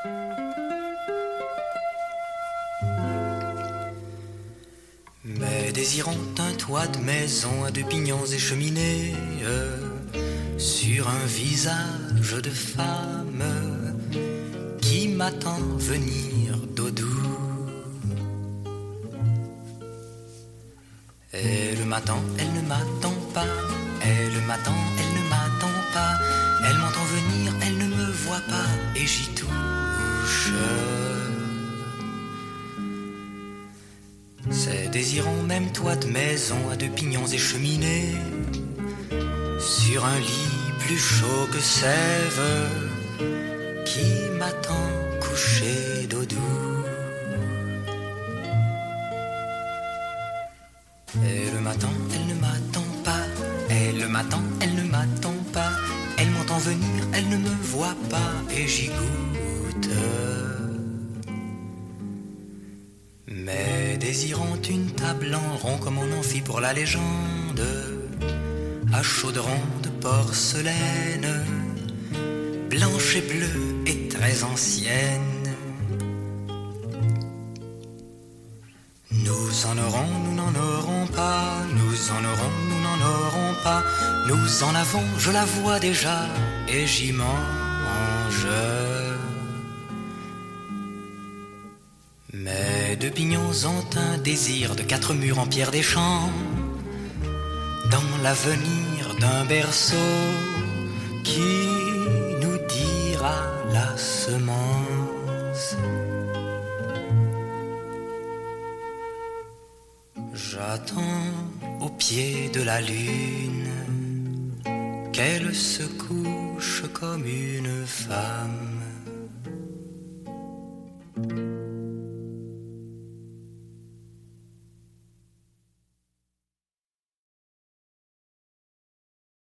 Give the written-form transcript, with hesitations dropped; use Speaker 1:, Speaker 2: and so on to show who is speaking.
Speaker 1: Mais désirant un toit de maison à deux pignons et cheminées, sur un visage de femme qui m'attend venir doudou. Elle m'attend, elle ne m'attend pas. Elle m'attend, elle ne m'attend pas. Elle m'entend venir, elle ne me voit pas. Et j'y touche. C'est désirant même toit de maison à deux pignons et cheminées, sur un lit plus chaud que sève, qui m'attend couché doudou. Elle m'attend, elle ne m'attend pas. Elle m'attend, elle ne m'attend pas. Elle m'entend venir, elle ne me voit pas. Et j'y goûte. Mais désirant une table en rond comme on en fit pour la légende, à chaudron de porcelaine, blanche et bleue et très ancienne. Nous en aurons, nous n'en aurons pas. Nous en aurons, nous n'en aurons pas. Nous en avons, je la vois déjà, et j'y mange. Mes deux pignons ont un désir de quatre murs en pierre des champs, dans l'avenir d'un berceau qui nous dira la semence. J'attends au pied de la lune qu'elle se couche comme une femme.